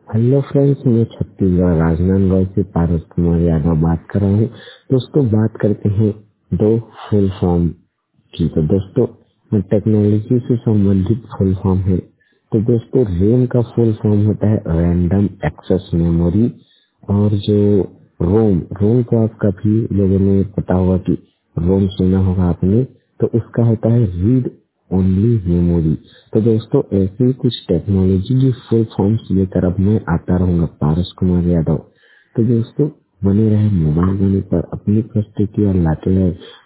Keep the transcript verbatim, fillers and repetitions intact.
Hello friends, मैं छत्तीसगढ़ राजनांदगांव से पारस कुमार यादव बात कर रहा हूँ। दोस्तों, बात करते हैं दो फुल फॉर्म की। तो दोस्तों, टेक्नोलॉजी से संबंधित फुल फॉर्म है। तो दोस्तों, रैम का फुल फॉर्म होता है रैंडम एक्सेस मेमोरी। और जो रोम रोम को आप काफी लोगों ने पता होगा कि रोम सुना होगा आपने। तो उसका होता है रीड ओनली मेमोरी। तो दोस्तों, ऐसी कुछ टेक्नोलॉजी की फुल फॉर्म्स लेकर अब मैं आता रहूंगा, पारस कुमार यादव। तो दोस्तों, बने रहे मोबाइल बने पर अपनी प्रस्तुति और लाते रहे